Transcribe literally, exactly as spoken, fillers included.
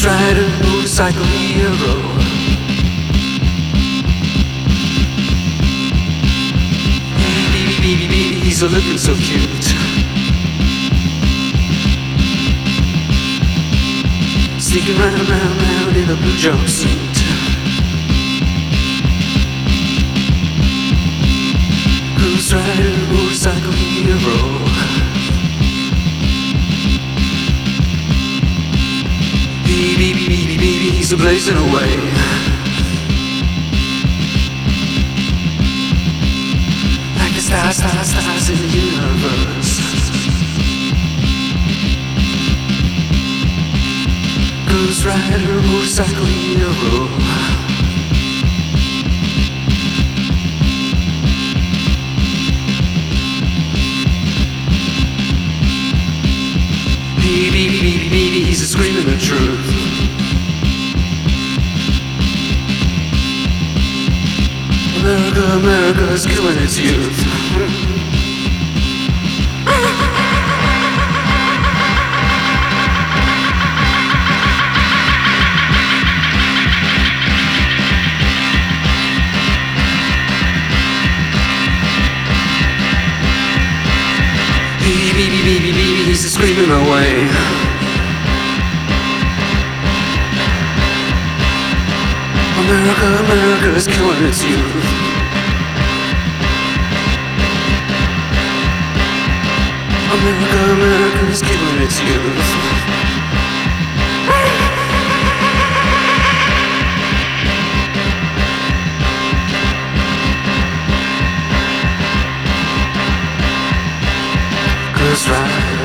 Ghost rider, motorcycle hero. Baby, baby, baby, he's a looking so cute. Sneaking round, round, round in a blue jumpsuit. Ghost rider, motorcycle hero. Baby, baby, baby, baby, he's a blazing away. Like the stars, stars, stars in the universe. Ghost rider, motorcycle hero. Baby, baby, baby, baby, he's a screaming the truth. America, America is killing its youth. Baby, baby, baby, baby, he's screaming away. America, America is killing its youth. America, America is killing its youth. Ghost rider.